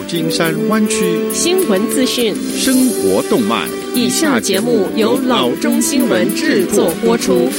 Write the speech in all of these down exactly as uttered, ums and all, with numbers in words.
金山湾区新闻资讯、 生活动脉。 以下节目由老中新闻制作播出。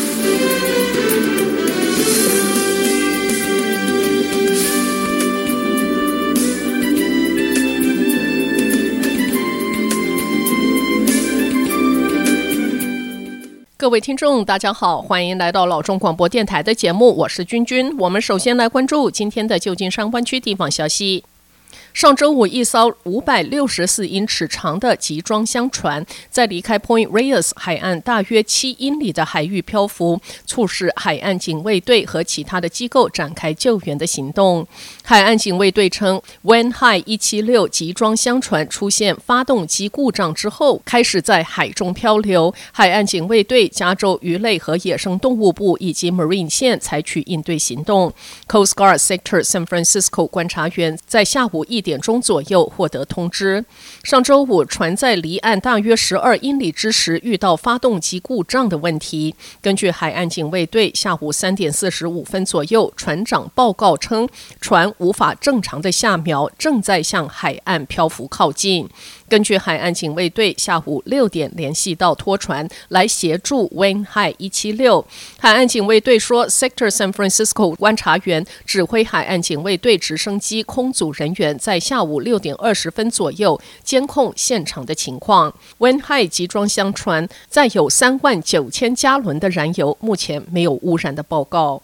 各位听众大家好，欢迎来到老中广播电台的节目，我是君君。我们首先来关注今天的旧金山湾区地方消息。上周五，一艘五百六十四英尺长的集装箱船在离开 Point Reyes 海岸大约七英里的海域漂浮，促使海岸警卫队和其他的机构展开救援的行动。海岸警卫队称 Wen Hai 一七六集装箱船出现发动机故障之后，开始在海中漂流。海岸警卫队、加州鱼类和野生动物部以及 Marine 线采取应对行动。Coast Guard Sector San Francisco 观察员在下午一点钟左右获得通知，上周五船在离岸大约十二英里之时遇到发动机故障的问题。根据海岸警卫队下午三点四十五分左右船长报告称，船无法正常的下锚，正在向海岸漂浮靠近。根据海岸警卫队下午六点联系到拖船来协助 Wen Hai 一七六。海岸警卫队说 Sector San Francisco 观察员指挥海岸警卫队直升机空组人员在下午六点二十分左右监控现场的情况。 Wen Hai 集装箱船载有三万九千加仑的燃油，目前没有污染的报告。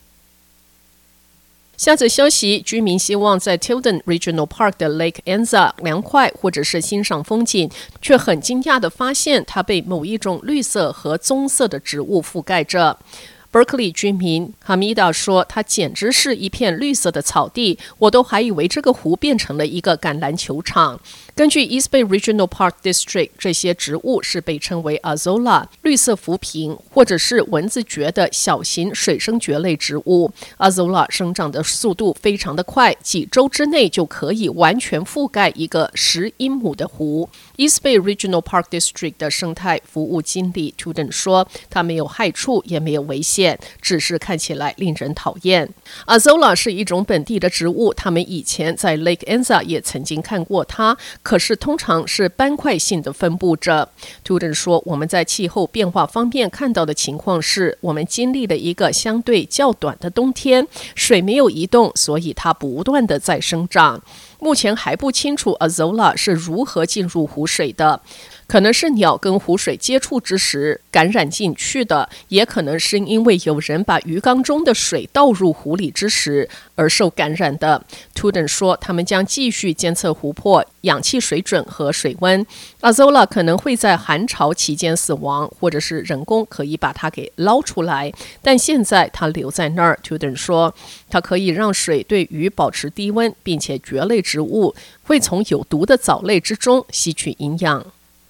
下则消息，居民希望在 Tilden Regional Park 的 Lake Anza 凉快或者是欣赏风景，却很惊讶地发现它被某一种绿色和棕色的植物覆盖着。Berkeley 居民哈米达说，它简直是一片绿色的草地，我都还以为这个湖变成了一个橄榄球场。根据 East Bay Regional Park District， 这些植物是被称为 Azolla 绿色浮萍或者是蚊子蕨的小型水生蕨类植物。 Azolla 生长的速度非常的快，几周之内就可以完全覆盖一个十英亩的湖。 East Bay Regional Park District 的生态服务经理 Tuden 说，它没有害处也没有危险，只是看起来令人讨厌。 Azolla 是一种本地的植物，他们以前在 Lake Anza 也曾经看过它，可是通常是斑块性的分布着。 Tuden 说，我们在气候变化方面看到的情况是，我们经历了一个相对较短的冬天，水没有移动，所以它不断的在生长。目前还不清楚 Azolla 是如何进入湖水的，可能是鸟跟湖水接触之时感染进去的，也可能是因为有人把鱼缸中的水倒入湖里之时而受感染的。 Tuden 说，他们将继续监测湖泊、氧气水准和水温。 Azolla 可能会在寒潮期间死亡，或者是人工可以把它给捞出来，但现在它留在那儿。 Tuden 说，它可以让水对鱼保持低温，并且蕨类植物会从有毒的藻类之中吸取营养。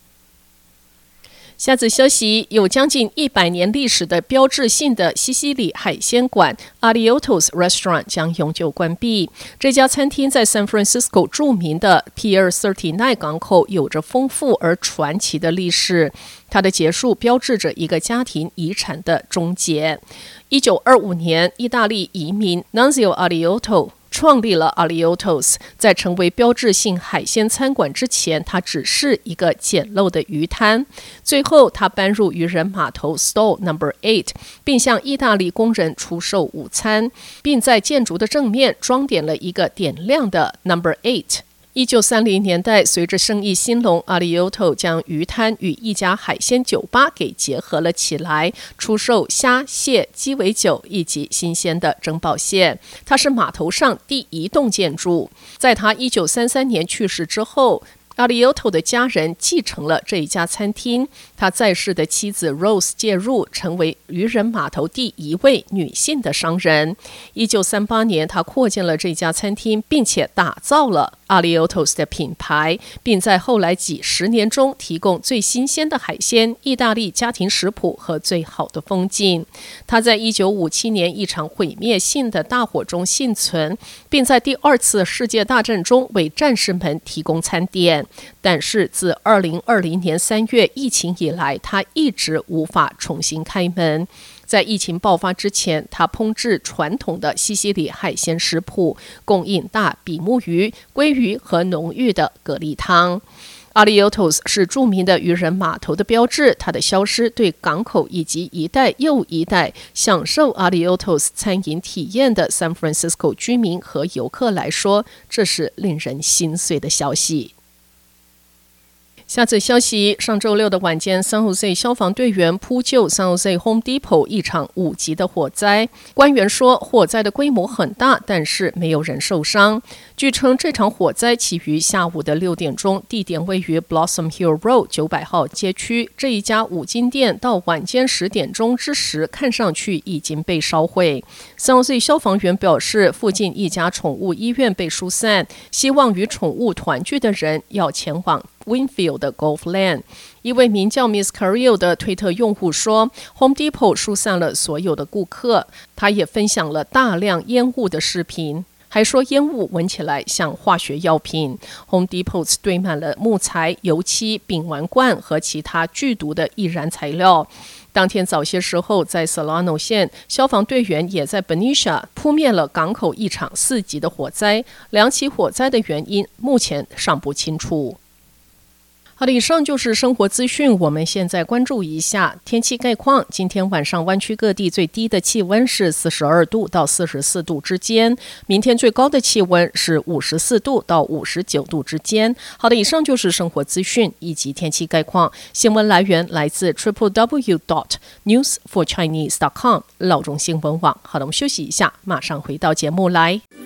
下次消息，有将近一百年历史的标志性的西西里海鲜馆 Aliotos Restaurant 将永久关闭。这家餐厅在 San Francisco 著名的 Pier 三十九 港口有着丰富而传奇的历史，它的结束标志着一个家庭遗产的终结。一九二五年，意大利移民 Nunzio Alioto创立了 Aliotos， 在成为标志性海鲜餐馆之前，它只是一个简陋的鱼摊。最后，他搬入渔人码头 Stall Number 八， 并向意大利工人出售午餐，并在建筑的正面装点了一个点亮的 Number 八。一九三零年代，随着生意兴隆， Alioto 将鱼摊与一家海鲜酒吧给结合了起来，出售虾、蟹、鸡尾酒以及新鲜的珍宝蟹。它是码头上第一栋建筑。在他一九三三年去世之后， Alioto 的家人继承了这一家餐厅，他在世的妻子 Rose 介入，成为渔人码头第一位女性的商人。一九三八年，他扩建了这家餐厅，并且打造了 Aliotos 的品牌，并在后来几十年中提供最新鲜的海鲜、意大利家庭食谱和最好的风景。他在一九五七年一场毁灭性的大火中幸存，并在第二次世界大战中为战士们提供餐点。 店，但是自二零二零年三月疫情以来，它一直无法重新开门。在疫情爆发之前，它烹制传统的西西里海鲜食谱，供应大比目鱼、鲑鱼和浓郁的蛤蜊汤。Aliotos 是著名的渔人码头的标志，它的消失对港口以及一代又一代享受 Aliotos 餐饮体验的 San Francisco 居民和游客来说，这是令人心碎的消息。下则消息，上周六的晚间， San Jose 消防队员扑救 San Jose Home Depot 一场五级的火灾。官员说，火灾的规模很大，但是没有人受伤。据称，这场火灾起于下午的六点钟，地点位于 Blossom Hill Road 九百号街区。这一家五金店到晚间十点钟之时，看上去已经被烧毁。San Jose 消防员表示，附近一家宠物医院被疏散，希望与宠物团聚的人要前往Winfield 的 Golf Lane。 一位名叫 Miss Carrillo 的推特用户说， Home Depot 疏散了所有的顾客。他也分享了大量烟雾的视频，还说烟雾闻起来像化学药品。 Home Depot 堆满了木材、油漆、丙烷罐和其他剧毒的易燃材料。当天早些时候，在 Solano 县，消防队员也在 Benicia 扑灭了港口一场四级的火灾。两起火灾的原因目前尚不清楚。好的，以上就是生活资讯。我们现在关注一下天气概况。今天晚上湾区各地最低的气温是四十二度到四十四度之间，明天最高的气温是五十四度到五十九度之间。好的，以上就是生活资讯以及天气概况。新闻来源来自 triple w dot news for chinese dot com 老中新闻网。好的，我们休息一下，马上回到节目来。